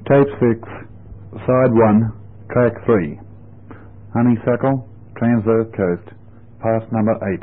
Tape 6, Side 1, Track 3. Honeysuckle, Transverse Coast, Pass number 8.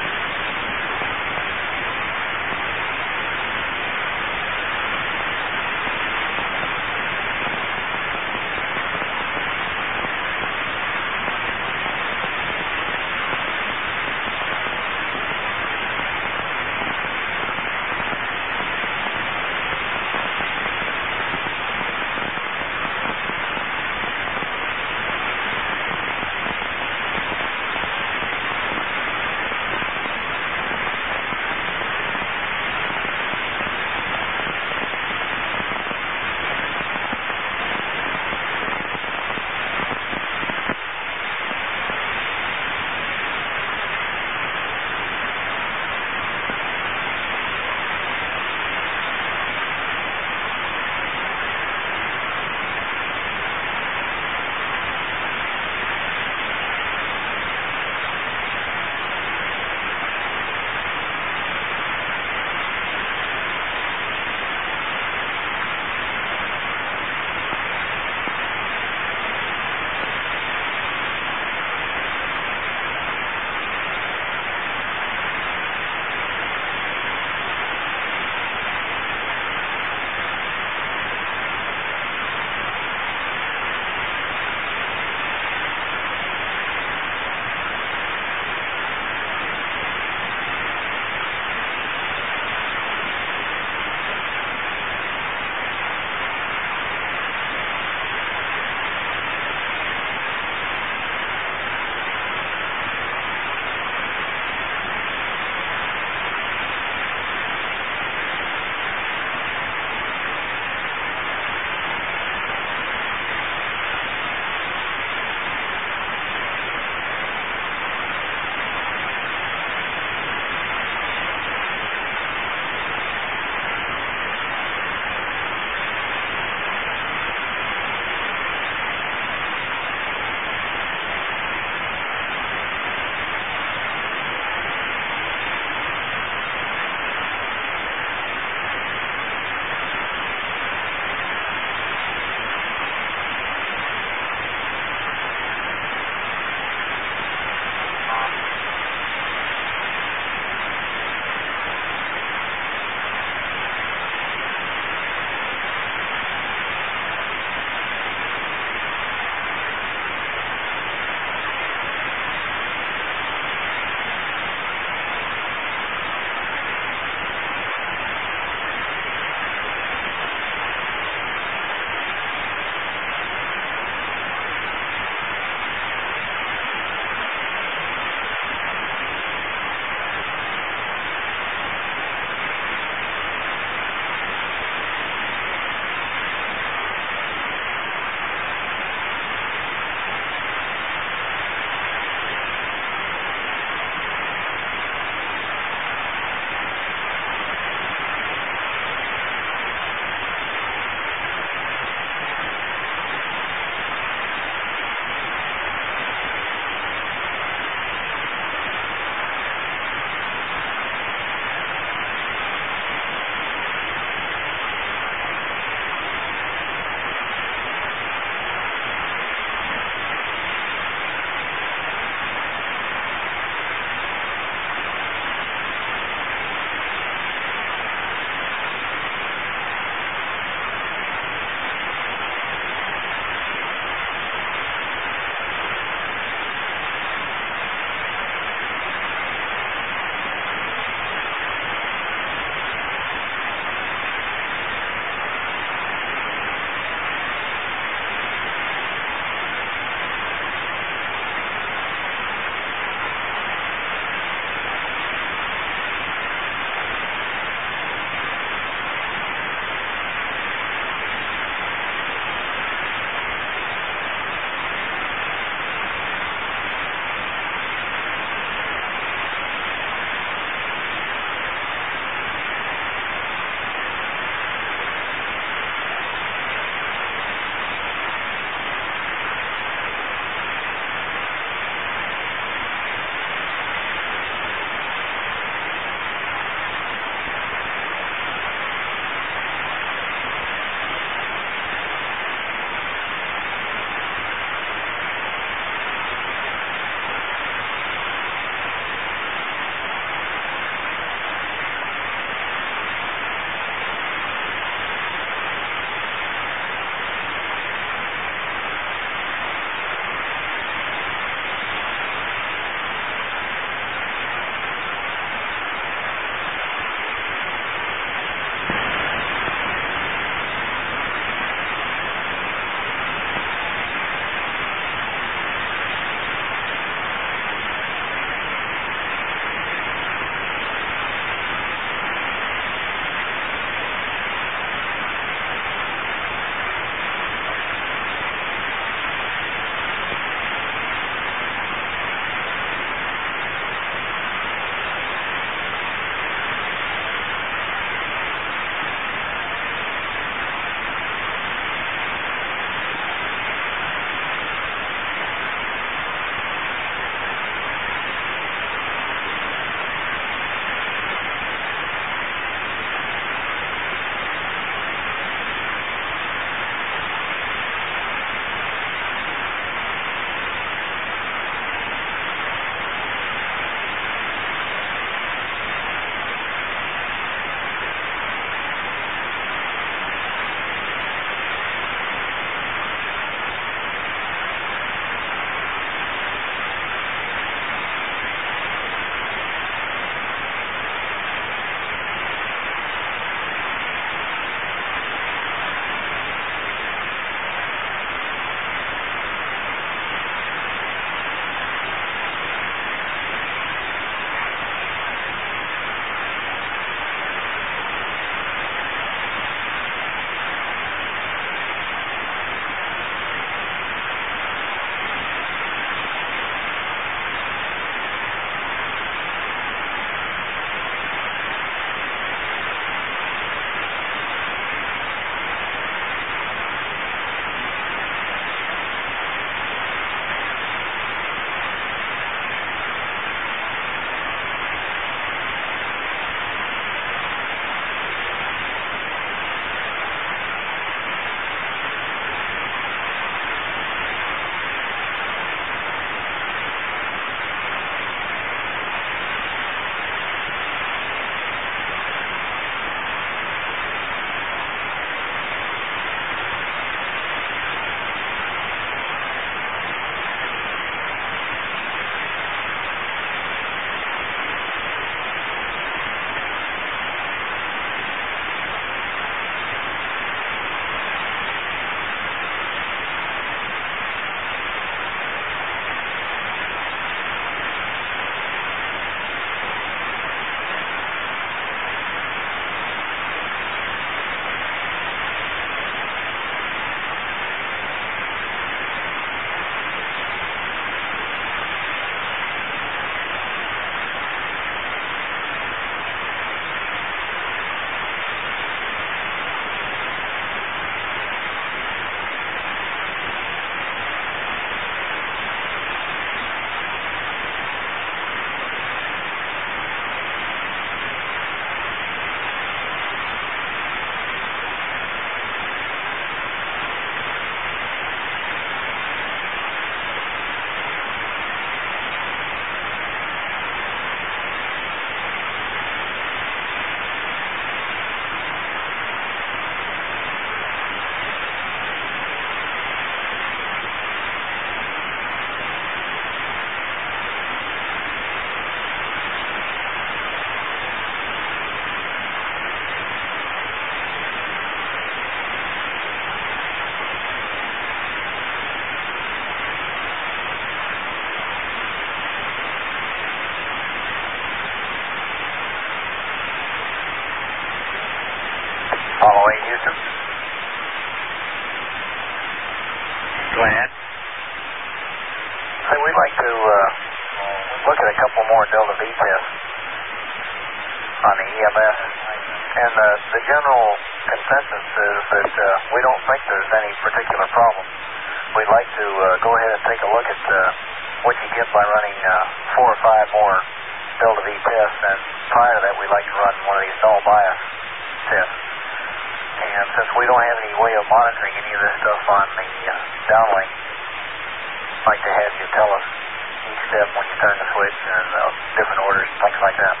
a couple more Delta V tests on the EMS. And the general consensus is that we don't think there's any particular problem. We'd like to go ahead and take a look at what you get by running 4 or 5 more Delta V tests, and prior to that we'd like to run one of these null bias tests. And since we don't have any way of monitoring any of this stuff on the downlink, I'd like to have you tell us each step when you turn the switch and different orders, things like that.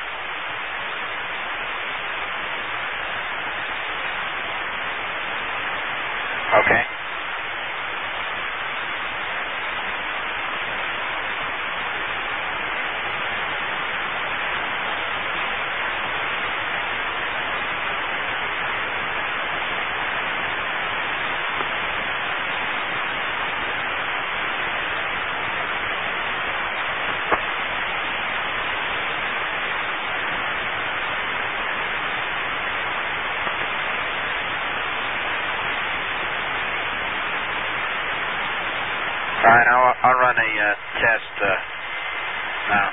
Okay. All right, I'll run a test now.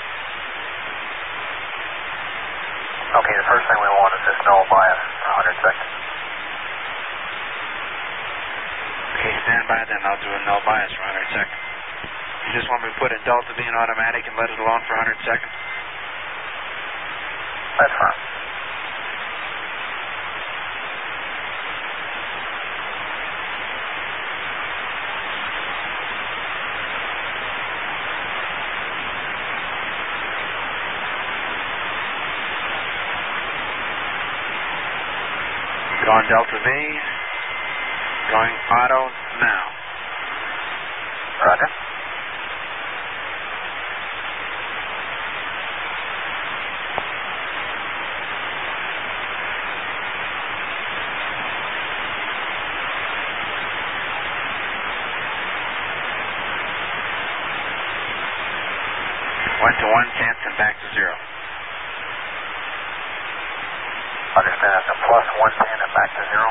Okay, the first thing we want is this null bias for 100 seconds. Okay, stand by then. I'll do a null bias for 100 seconds. You just want me to put in Delta V in automatic and let it alone for 100 seconds? That's fine. Going Delta V, going auto now. Roger. Went to 1/10 and back to 0. Understand that's a plus 110 and back to 0.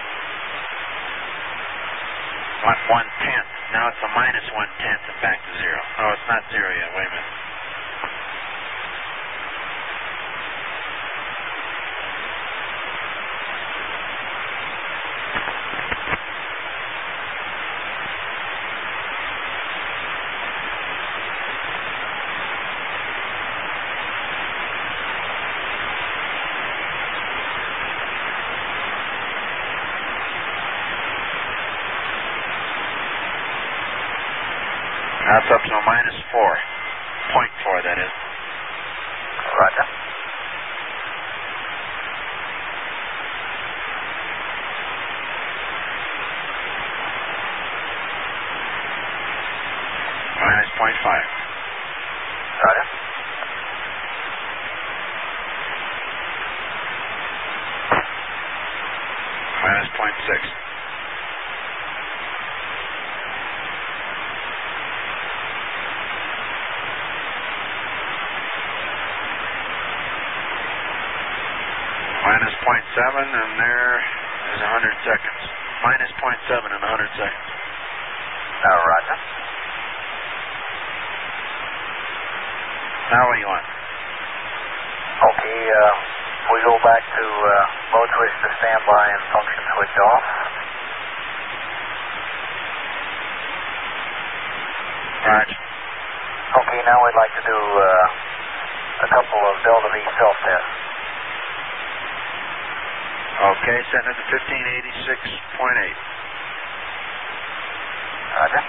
1/10. Now it's a minus 1/10 and back to 0. Oh, it's not 0 yet. Wait a minute. Now it's up to a minus 4. 0.4, that is. Roger. Minus 0.5. Roger. Minus 0.6. Minus 0.7, and there is 100 seconds. Minus 0.7 in 100 seconds. Roger. Now what do you want? Okay, we go back to mode switch to standby and function switch off. Roger. Okay, now we'd like to do a couple of Delta V self-tests. Okay, setting it to 1586.8. Roger.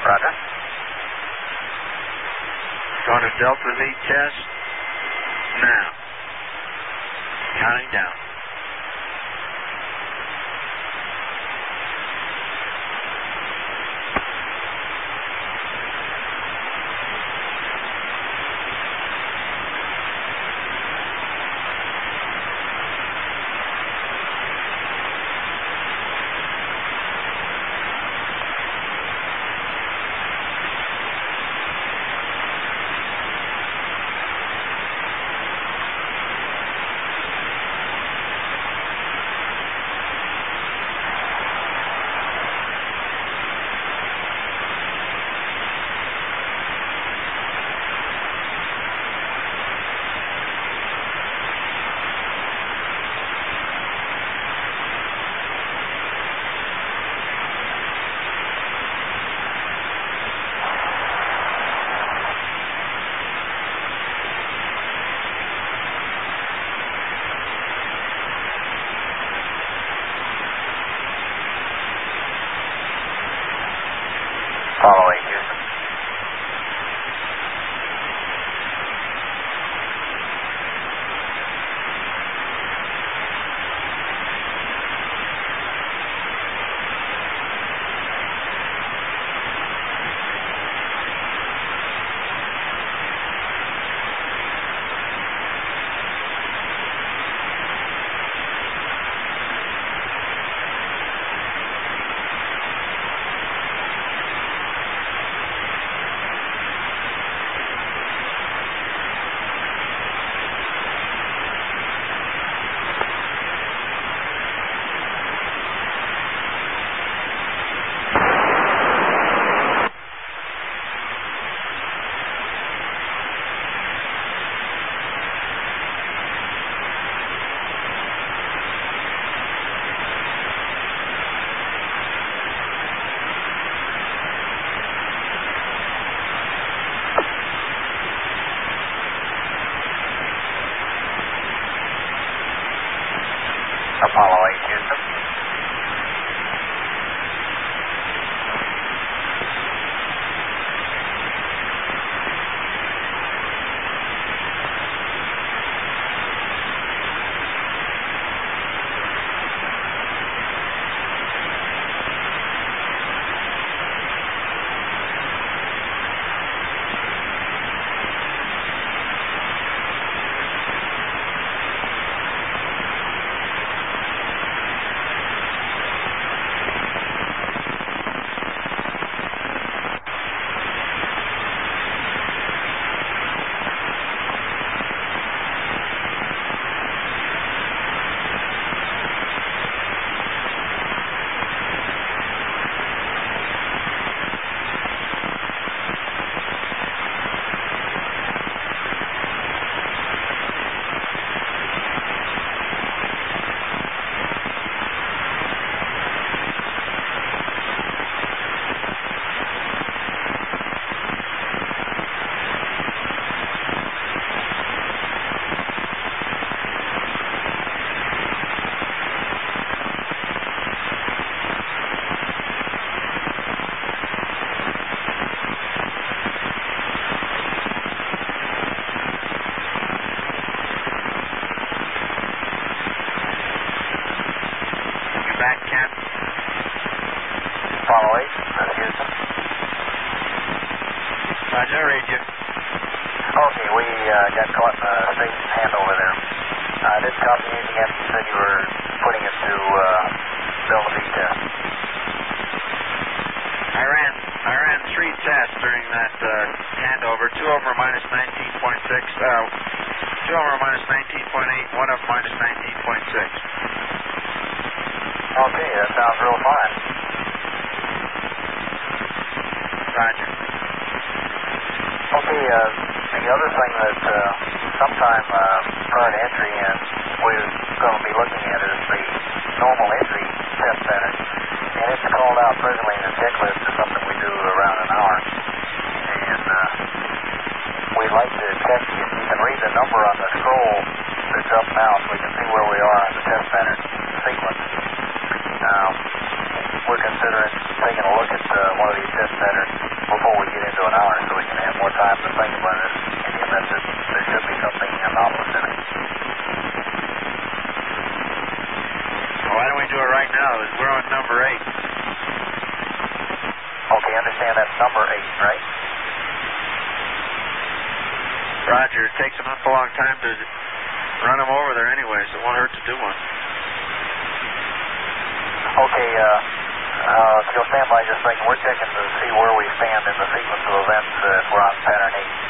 Roger. Going to Delta V test now. Counting down. Apollo 8, Houston. Apollo 8, Houston. Back, Ken. Apollo 8, that's Houston. Roger, I read you. Okay, we got caught in a state handover there. I didn't copy anything after you said you were putting it to Delta V test. I ran 3 tests during that handover. 2 of them were minus 19.6. 2 of them were minus 19.8. 1 of them minus 19.6. Okay, that sounds real fine. Roger. Okay, the other thing that sometime prior to entry in, we're going to be looking at is the normal entry test pattern. And it's called out presently in the checklist as something we do around an hour. And we'd like to check if you can read the number on the scroll that's up now so we can see where we are in the test pattern sequence. We're considering taking a look at one of these test patterns understand that's number 8, right? Roger. It takes an awful long time to run them over there anyway, so it won't hurt to do one. Okay, if you'll stand by just a second, we're checking to see where we stand in the sequence of events if we're on pattern 8.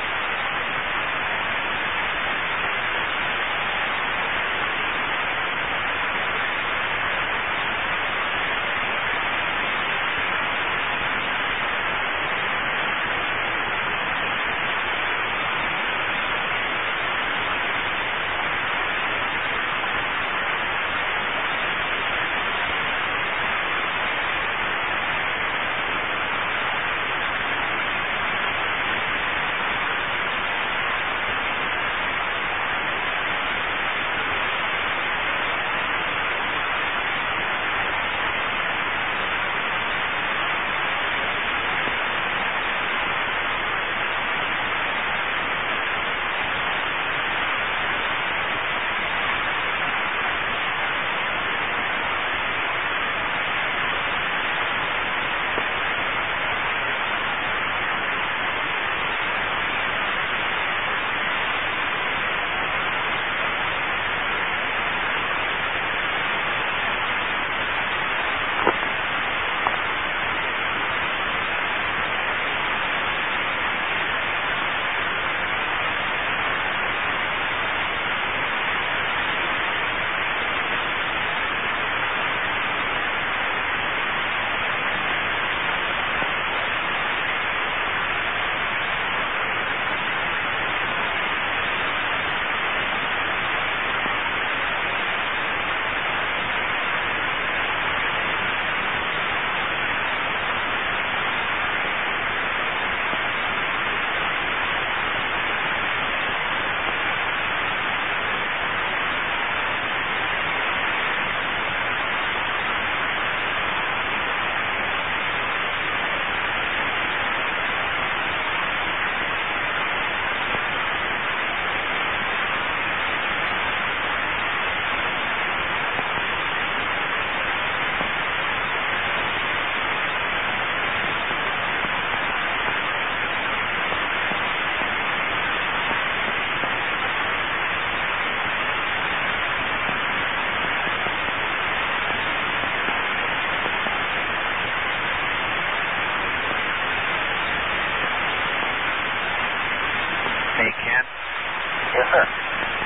Yes, sir.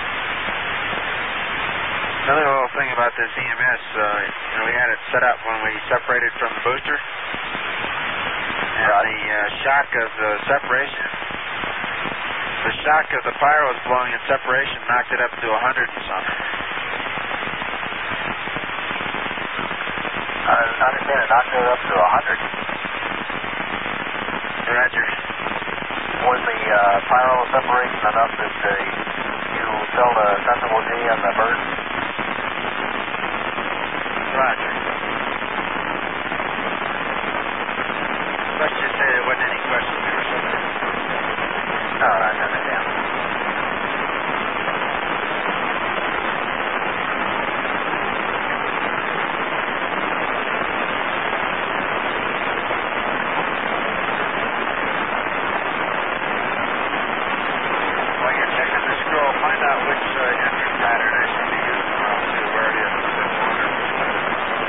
Another little thing about this EMS, we had it set up when we separated from the booster. And the shock of the separation, the shock of the pyros blowing in separation knocked it up to 100 and something. I understand it knocked it up to 100. Roger. Was the pyro separation enough that you tell the sensible G and the bird? Roger. Let's just say there wasn't any question we were separated. No, I understand. While you're checking the scroll, find out which entry pattern I should be using. I'll see where it is. I've been wondering.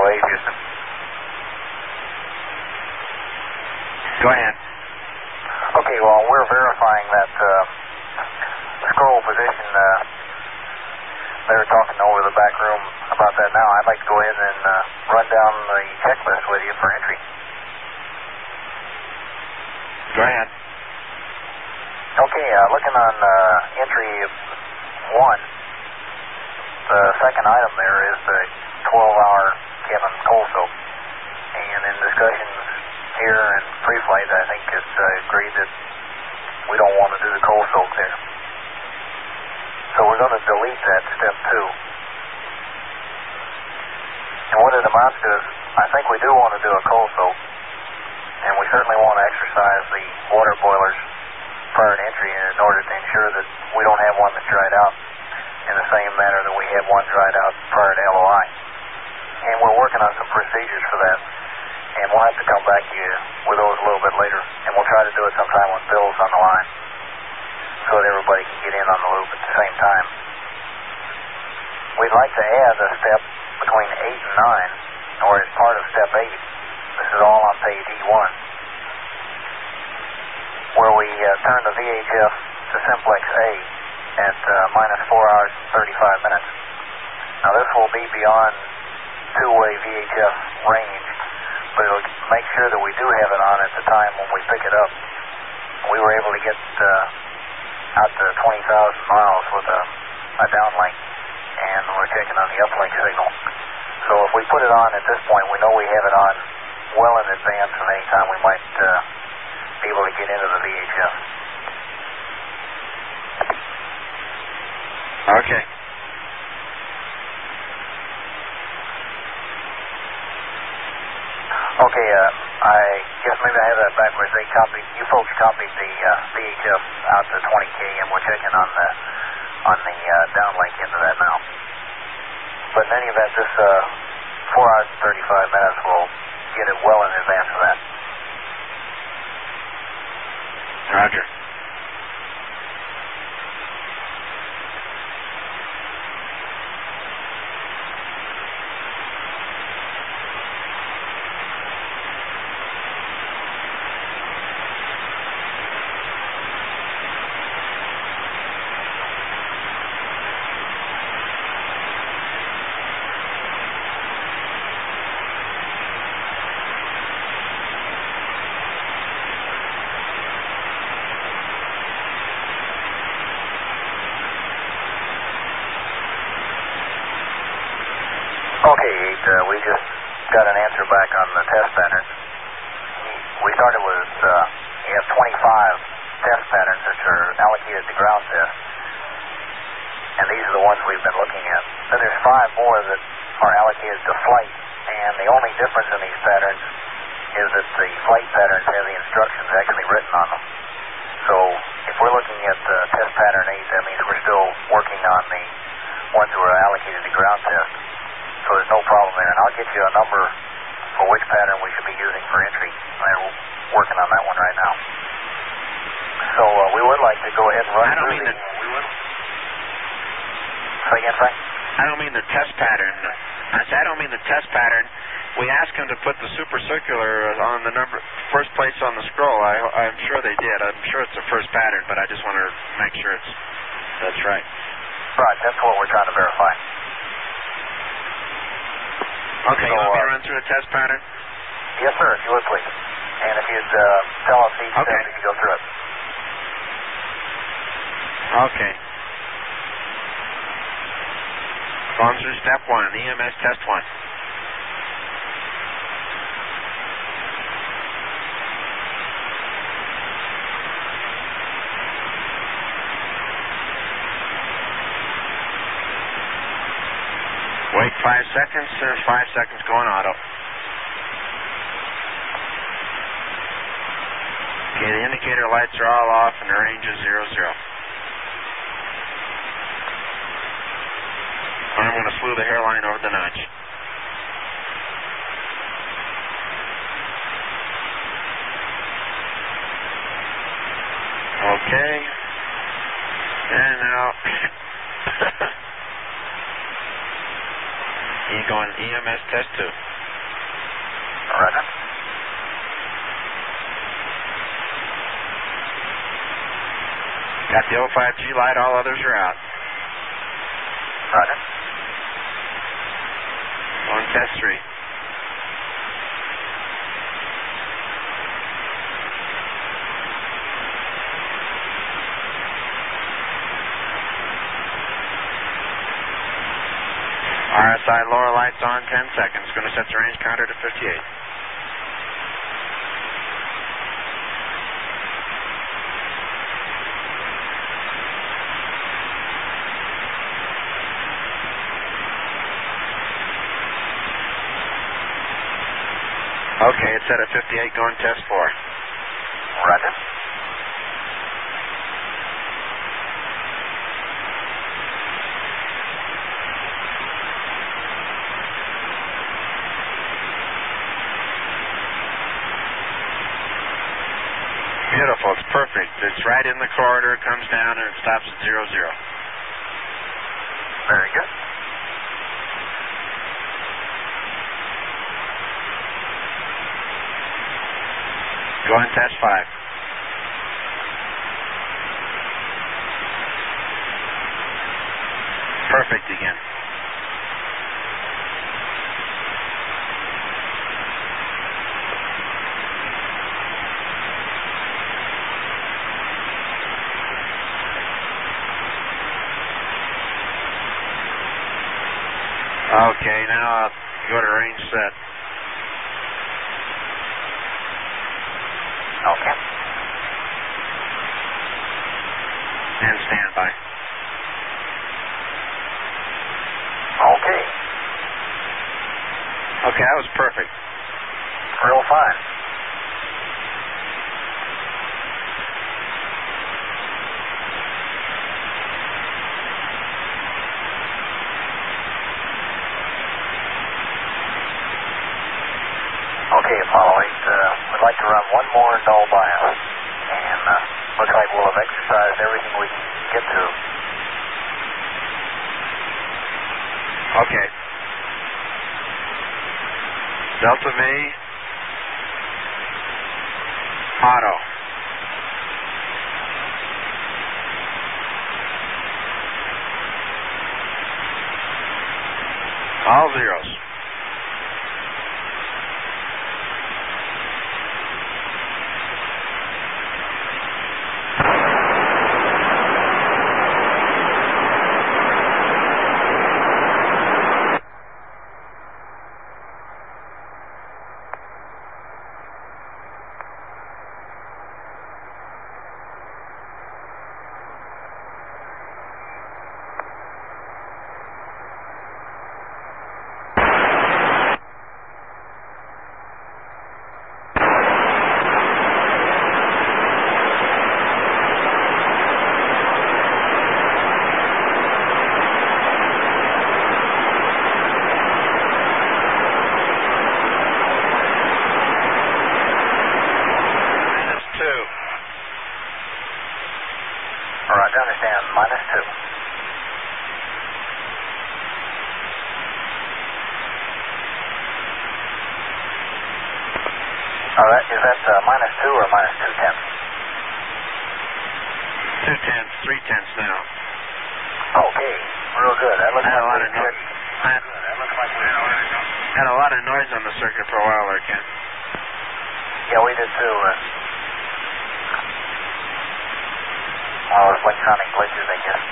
KOA, Houston. Go ahead. Okay, well, we're verifying that scroll position. They're talking over the back room about that now. I'd like to go ahead and run down the checklist with you for entry. Go ahead. Okay, looking on entry 1, the second item there is the 12-hour cabin cold soak. And in discussions here and pre-flight, I think it's agreed that we don't want to do the cold soak there. So we're going to delete that step 2. And what it amounts to is, I think we do want to do a cold soak, and we certainly want to exercise the water boilers prior to entry in order to ensure that we don't have one that's dried out in the same manner that we have one dried out prior to LOI. And we're working on some procedures for that, and we'll have to come back to you with those a little bit later, and we'll try to do it sometime when Bill's on the line so that everybody can get in on the loop at the same time. We'd like to add a step between 8 and 9, or as part of step 8. This is all on page E1, where we turn the VHF to simplex A at minus 4 hours and 35 minutes. Now this will be beyond two-way VHF range, but it'll make sure that we do have it on at the time when we pick it up. We were able to get out to 20,000 miles with a downlink, and we're checking on the uplink signal. So if we put it on at this point, we know we have it on well in advance of any time we might be able to get into the VHF. Okay. Okay, I guess maybe I have that backwards. You folks copied the VHF out to 20K, and we're checking on the downlink into that now. But in any event, this 4 hours and 35 minutes will get it well in advance of that. Roger. Okay, we just got an answer back on the test patterns. We started with, you have 25 test patterns which are allocated to ground tests, and these are the ones we've been looking at. Then there's 5 more that are allocated to flight, and the only difference in these patterns is that the flight patterns have the instructions actually written on them. So if we're looking at test pattern 8, that means we're still working on the ones that were allocated to ground tests. So there's no problem there. And I'll get you a number for which pattern we should be using for entry. We're working on that one right now. So we would like to go ahead and run through the... Say again, Frank? I don't mean the test pattern. I don't mean the test pattern. We asked him to put the super circular on the first place on the scroll. I'm sure they did. I'm sure it's the first pattern, but I just want to make sure that's right. Right, that's what we're trying to verify. Okay, you want me to run through the test pattern? Yes, sir, if you would, please. And if you'd tell us each step as you go through it. Okay. Going through step 1, EMS test 1. Wait 5 seconds, 5 seconds going auto. Okay, the indicator lights are all off and the range is 00. I'm going to slew the hairline over the notch. Okay. And now... You're going EMS test 2. Got the 05G light, all others are out. Roger. On test 3. RSI lower lights on 10 seconds. Going to set the range counter to 58. Okay, it's set at 58, going test 4. Roger. Beautiful, it's perfect. It's right in the corridor, comes down, and it stops at 00. Very good. Go on test 5. Perfect again. Okay, now I'll go to range set. Okay. And standby. Okay. Okay, that was perfect. Real fine. Okay, Apollo 8, we'd like to run one more null BIOS, and looks like we'll have exercised everything we can get to. Okay. Delta V. Auto. All zeros. Roger, understand. -2. Alright, is that -2 or -2 tenths? 2 tenths, 3 tenths now. Okay, real good. That looks I had a lot like of noise. Had a lot of noise on the circuit for a while there, Ken. Yeah, we did too. Electronic glitches, I guess.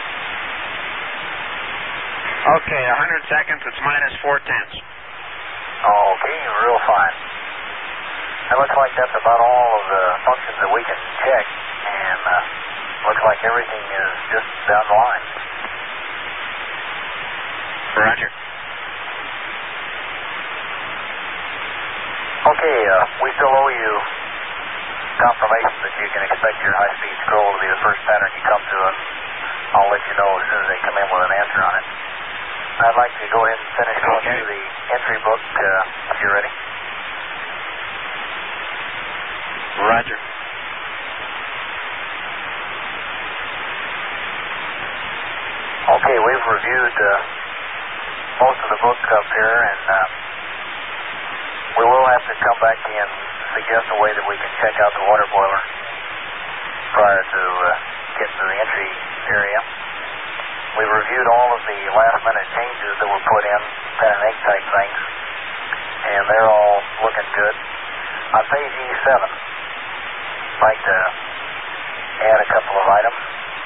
Okay, 100 seconds, it's -4 tenths. Okay, real fine. It looks like that's about all of the functions that we can check, and looks like everything is just down the line. Roger. Okay, we still owe you confirmation that you can expect your high-speed scroll to be the first pattern you come to, and I'll let you know as soon as they come in with an answer on it. I'd like to go ahead and finish going through the entry book if you're ready. Roger. Okay, we've reviewed most of the book up here, and we will have to come back to you and suggest a way that we can check out the water boiler prior to getting reviewed all of the last-minute changes that were put in, pen and ink type things, and they're all looking good. On page E7, I'd like to add a couple of items.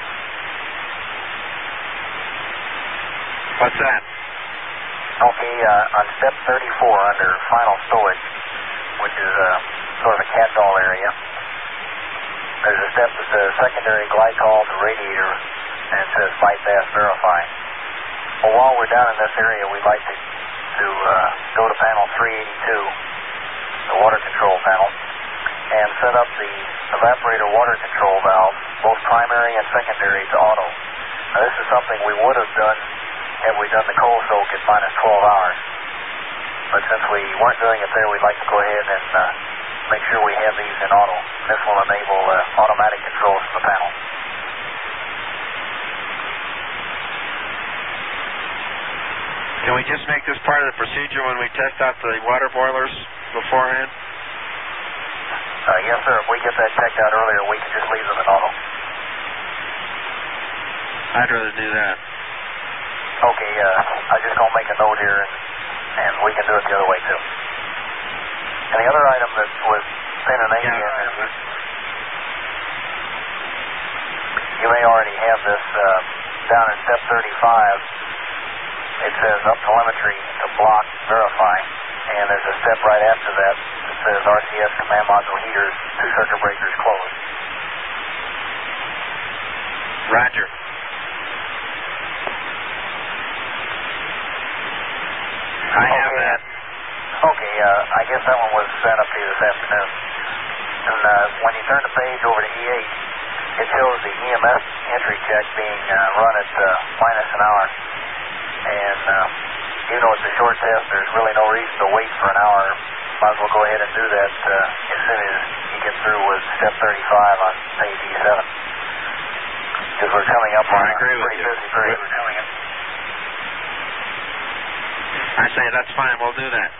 What's that? Okay, on step 34 under final stowage, which is sort of a catch-all area, there's a step that says secondary glycol to radiator, and it says bypass verify. Well, while we're down in this area, we'd like to go to panel 382, the water control panel, and set up the evaporator water control valve, both primary and secondary, to auto. Now, this is something we would have done had we done the cold soak at minus 12 hours. But since we weren't doing it there, we'd like to go ahead and make sure we have these in auto. This will enable automatic controls from the panel. Can we just make this part of the procedure when we test out the water boilers beforehand? Yes, sir. If we get that checked out earlier, we can just leave them in auto. I'd rather do that. Okay, I'm just going to make a note here, and we can do it the other way, too. And the other item that was pen and ink in is, you may already have this down in step 35. It says up telemetry to block verify, and there's a step right after that that says RCS command module heaters, 2 circuit breakers closed. Roger. I have that. Okay, I guess that one was sent up to you this afternoon. And when you turn the page over to E8, it shows the EMS entry check being run at minus an hour. And even though it's a short test, there's really no reason to wait for an hour. Might as well go ahead and do that as soon as you get through with step 35 on page E7. Because we're coming up on a pretty busy period. We're coming up. I say that's fine. We'll do that.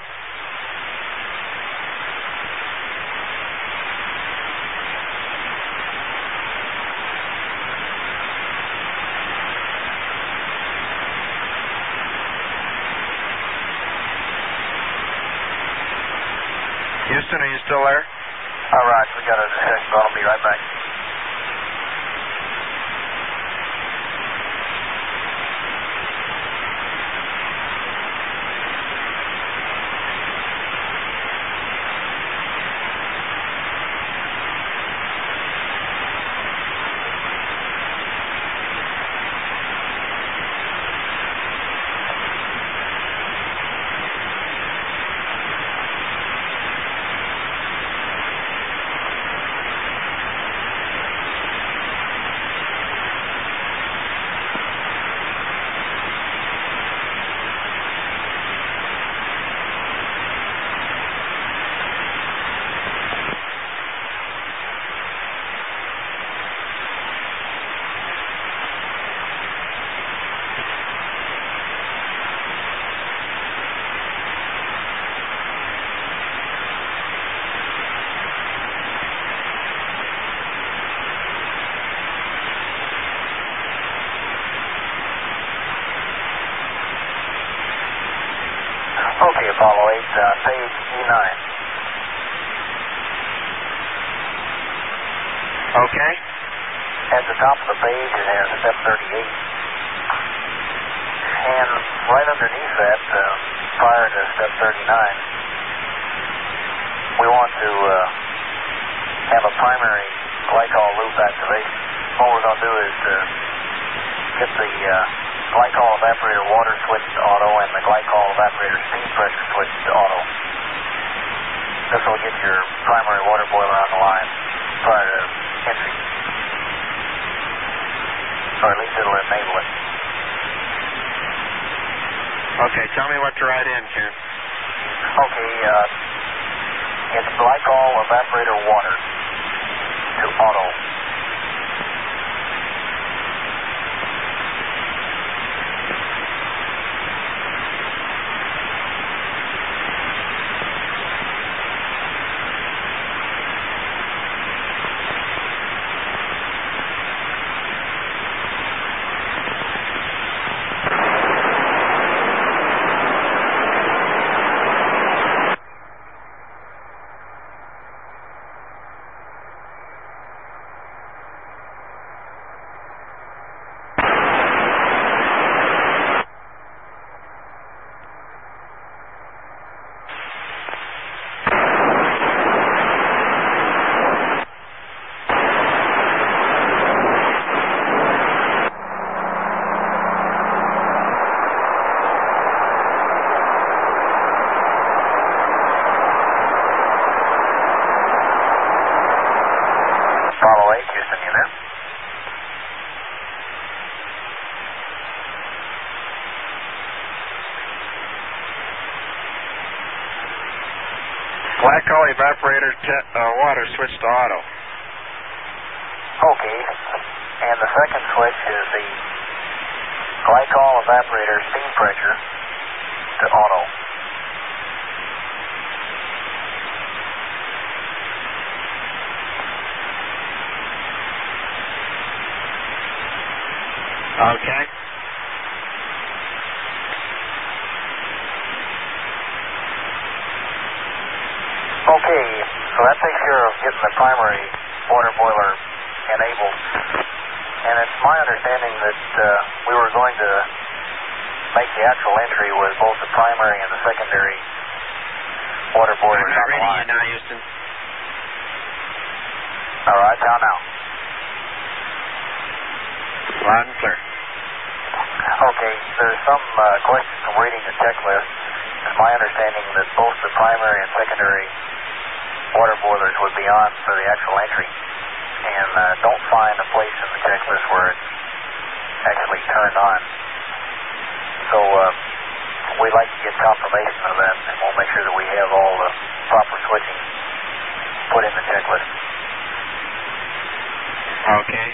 Houston, are you still there? All right, we got a discussion. I'll be right back. Okay, Apollo 8, page E9. Okay. At the top of the page, it has step 38. And right underneath that, prior to step 39, we want to have a primary glycol loop activation. What we're going to do is to get the glycol evaporator water switched to auto and the glycol evaporator steam pressure switched to auto. This will get your primary water boiler on the line prior to entry. Or at least it'll enable it. Okay, tell me what to write in, Ken. Okay, it's glycol evaporator water to auto. Houston, you there? Glycol evaporator water switch to auto. Okay. And the second switch is the glycol evaporator steam pressure to auto. Okay. Okay, so that takes care of getting the primary water boiler enabled. And it's my understanding that we were going to make the actual entry with both the primary and the secondary water boilers I'm not on the reading line. you now, Houston. All right, how now? Loud and clear. Okay, there's some question from reading the checklist. It's my understanding that both the primary and secondary water boilers would be on for the actual entry. And don't find a place in the checklist where it's actually turned on. So we'd like to get confirmation of that, and we'll make sure that we have all the proper switching put in the checklist. Okay.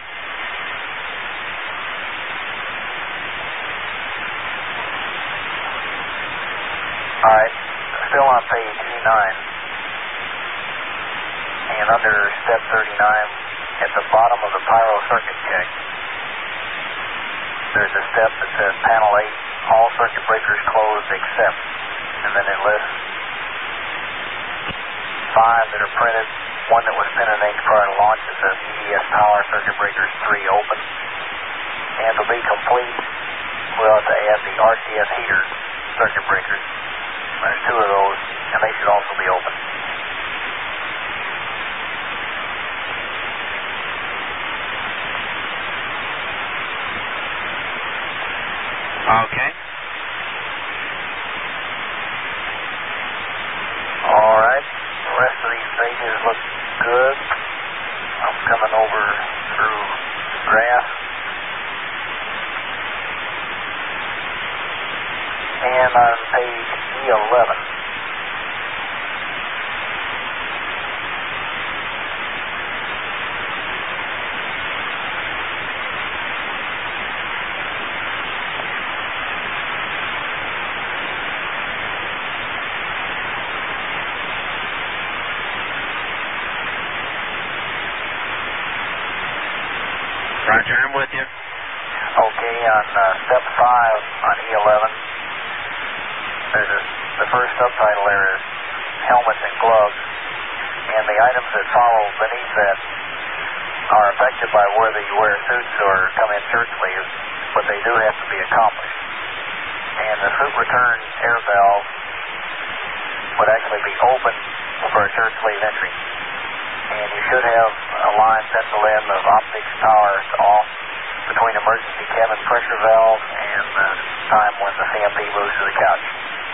All right, still on page E9, and under step 39, at the bottom of the pyro circuit check, there's a step that says panel 8, all circuit breakers closed except, and then it lists 5 that are printed, 1 that was printed an inch prior to launch that says EDS power circuit breakers 3 open, and to be complete, we'll have to add the RCS heater circuit breakers. There's 2 of those, and they should also be open. Okay. All right, the rest of these pages look good. I'm coming over through the graph. And on page E11, Roger, I'm with you. okay, on step 5 on E11, the first subtitle there is helmets and gloves, and the items that follow beneath that are affected by whether you wear suits or come in shirt sleeves, but they do have to be accomplished. And the suit return air valve would actually be open for a shirt sleeve entry. And you should have a line penciled in of optics power to off between emergency cabin pressure valve and the time when the CMP moves to the couch.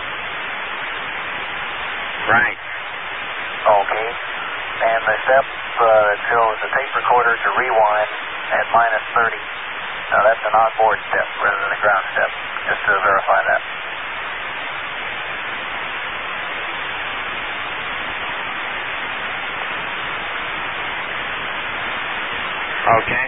Right. Okay. And the step that shows the tape recorder to rewind at -30. Now that's an onboard step rather than a ground step, just to verify that. Okay.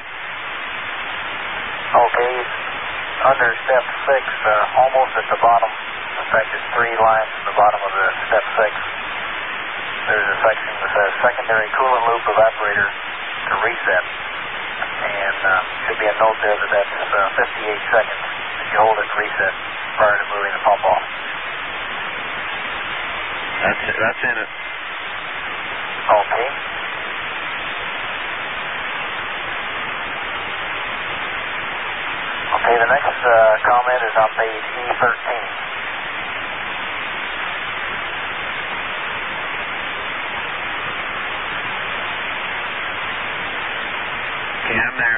Okay. Under step 6, almost at the bottom, in fact it's 3 lines from the bottom of the step 6, there's a section that says secondary coolant loop evaporator to reset. And should be a note there that that's 58 seconds if you hold it to reset prior to moving the pump off. That's in it. Okay. Okay, the next comment is on page E13. Okay, I'm there.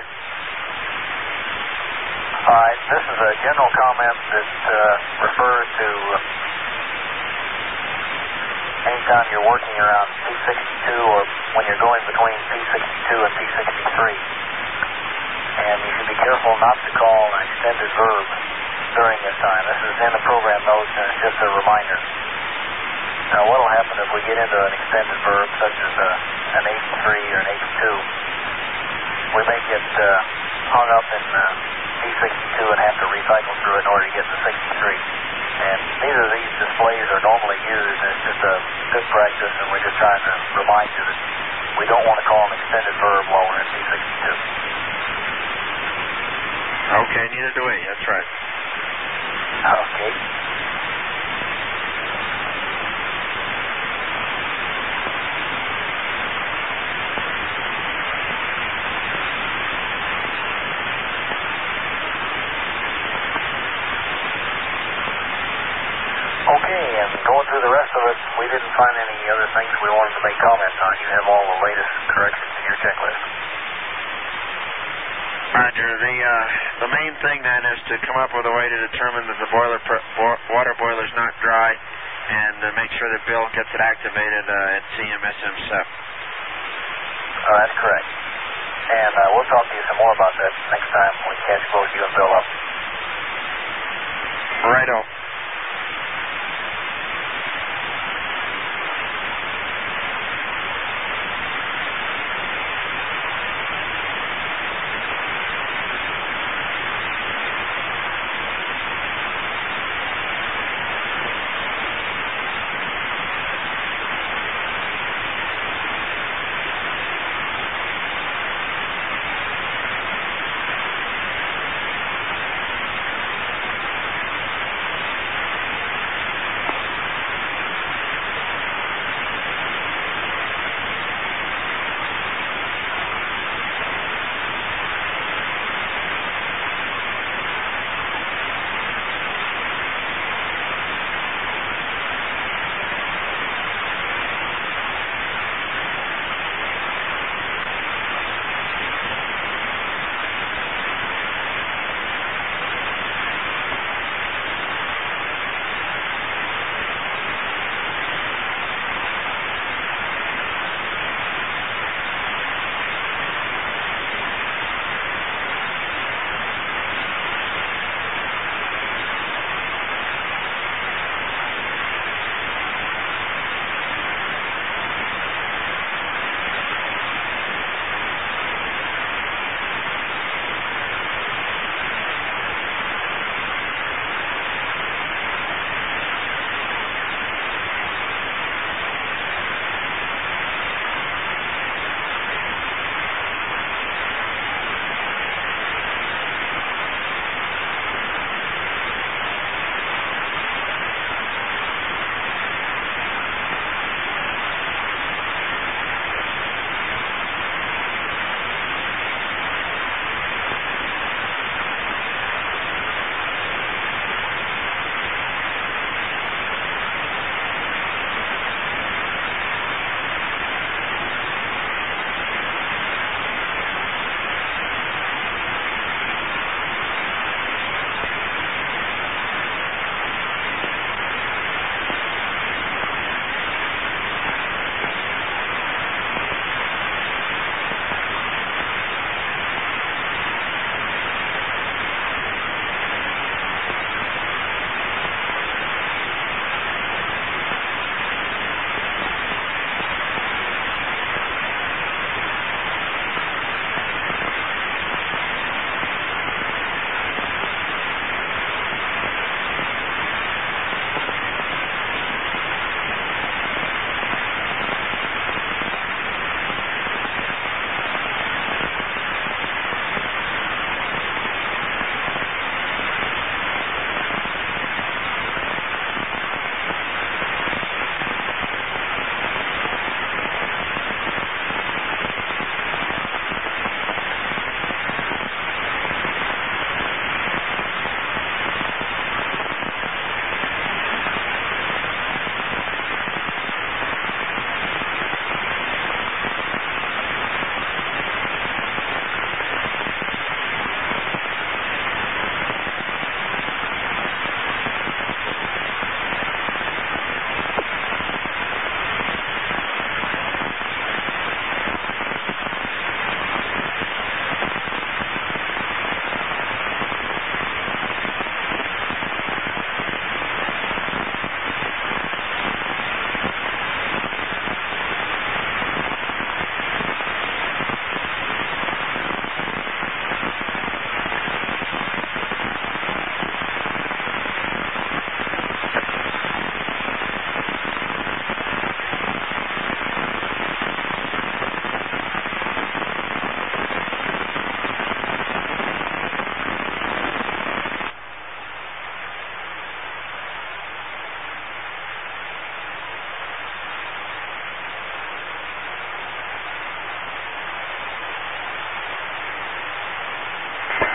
All right, this is a general comment that refers to anytime you're working around 262 or when you're going between P62 and P63. And you should be careful not to call an extended verb during this time. This is in the program notes, and it's just a reminder. Now, what will happen if we get into an extended verb, such as an 83 or an 82? We may get hung up in P62 and have to recycle through it in order to get to 63. And neither of these displays are normally used. It's just a good practice, and we're just trying to remind you that we don't want to call an extended verb while we're in P62. Okay, neither do we. That's right. Okay. Okay, and going through the rest of it, we didn't find any other things we wanted to make comments on. You have all the latest corrections in your checklist. Roger. The main thing then is to come up with a way to determine that the water boiler's not dry, and make sure that Bill gets it activated at CMS himself. That's correct. And we'll talk to you some more about that next time we catch both you and Bill up. Righto.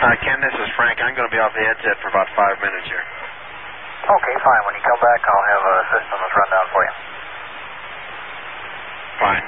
Ken, this is Frank. I'm going to be off the headset for about 5 minutes here. Okay, fine. When you come back, I'll have a systems rundown for you. Fine.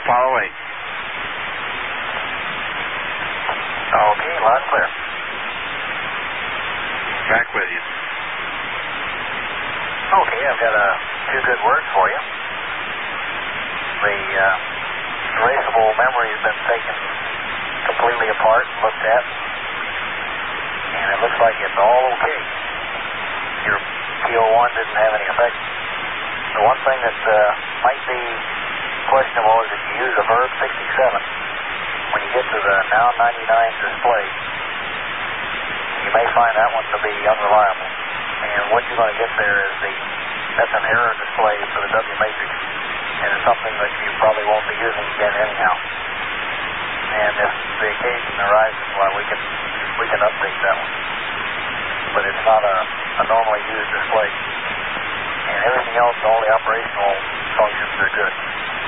Apollo 8. Okay, loud and clear. Back with you. Okay, I've got two good words for you. The erasable memory has been taken completely apart and looked at, and it looks like it's all okay. Your PO1 didn't have any effect. The one thing that might be questionable is if you use a Verb 67, when you get to the now 99 display, you may find that one to be unreliable. And what you're going to get there is that's an error display for the W matrix, and it's something that you probably won't be using again anyhow. And if the occasion arises, well, we can update that one. But it's not a normally used display. And everything else, all the operational functions are good.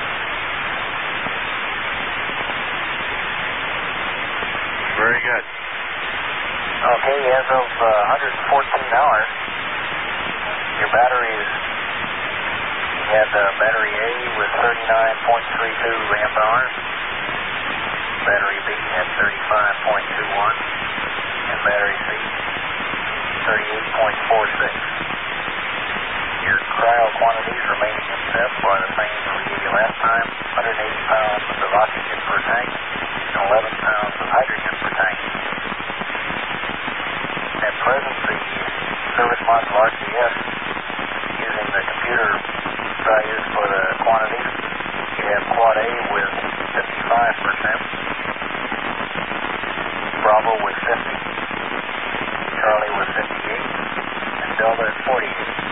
Very good. Okay, as of 114 hours, your batteries, you had battery A with 39.32 amp hours, battery B had 35.21, and battery C 38.46. Your cryo quantities remaining in step are the same as we gave you last time, 180 pounds of oxygen per tank and 11 pounds of hydrogen per tank. At present, the service module RCS, using the computer values for the quantities, you have Quad A with 55%, Bravo with 50, Charlie with 58, and Delta at 48.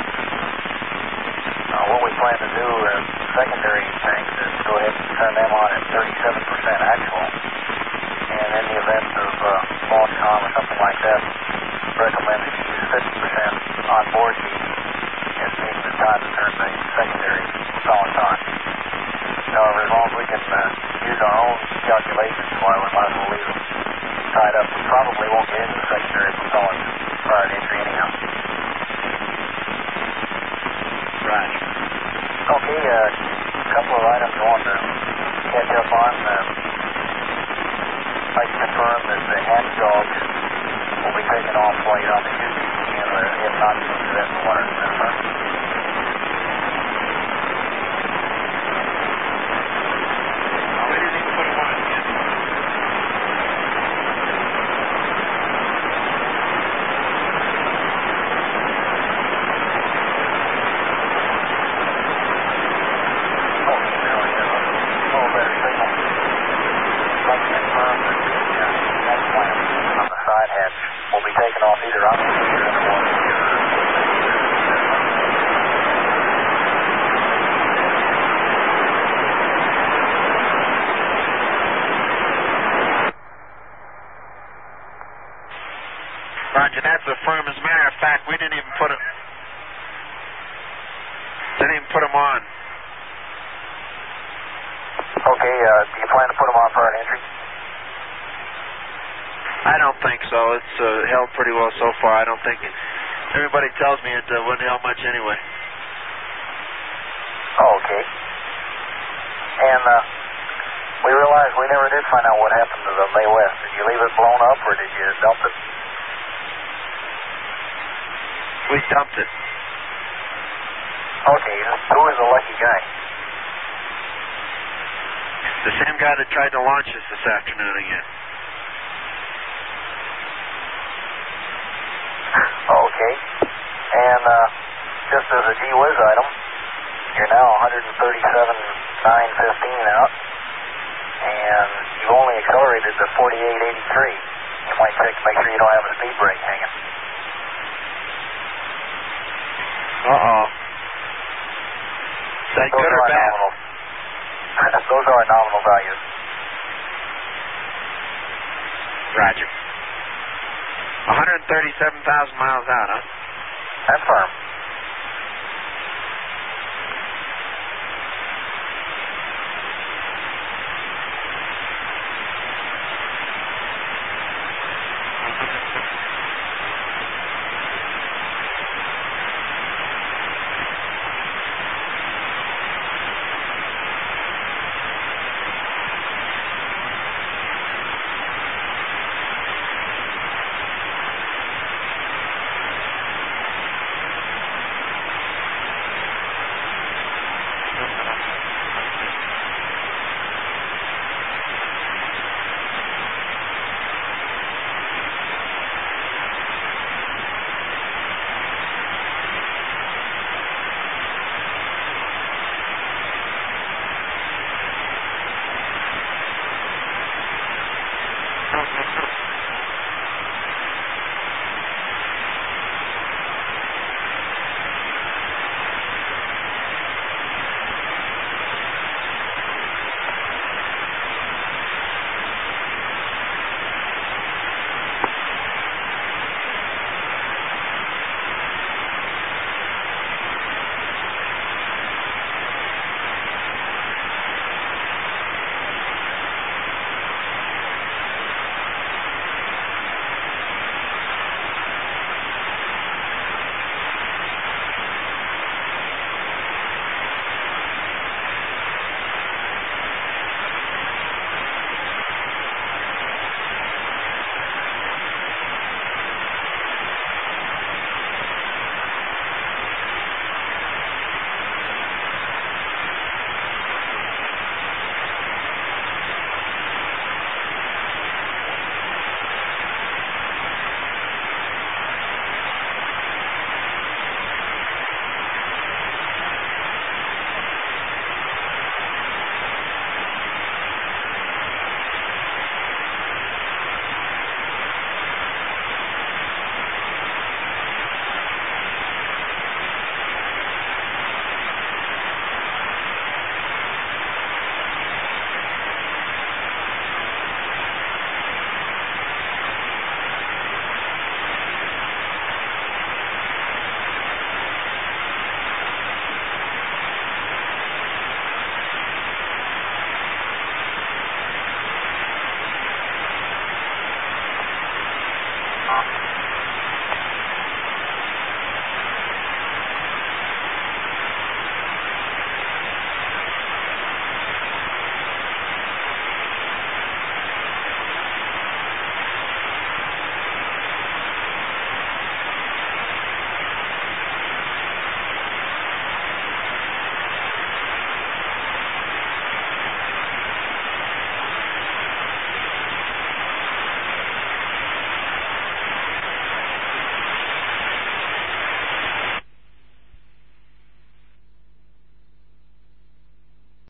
What we plan to do as secondary tanks is go ahead and turn them on at 37% actual, and in the event of launch harm or something like that, recommend that you use 50% on board heat as being the time to turn the secondary propellants on. However, as long as we can use our own calculations, we might as well leave them tied up. We probably won't get into the secondary propellants prior to entry anyhow. Right. Okay, a couple of items I want to catch up on. I'd like to confirm that the hatch dogs will be taken off while you're on the chute, and if not, you'll do that in the water. Is that right? We didn't even put them on yet. Will be taken off either on the chute or in the water. Roger, that's affirmed. As a matter of fact, we didn't even put them on. Okay, do you plan to put them on for an entry? I don't think so. It's held pretty well so far. I don't think everybody tells me it wouldn't help much anyway. Oh, okay. And we realized we never did find out what happened to the May West. Did you leave it blown up or did you dump it? We dumped it. Okay, who is the lucky guy? The same guy that tried to launch us this afternoon again. Okay. And just as a gee whiz item, you're now 137,915 out, and you've only accelerated to 4883. You might check to make sure you don't have a speed brake hanging. Uh-oh. Is that good or bad? Nominal. Those are nominal values. Roger. 137,000 miles out, huh? That's firm.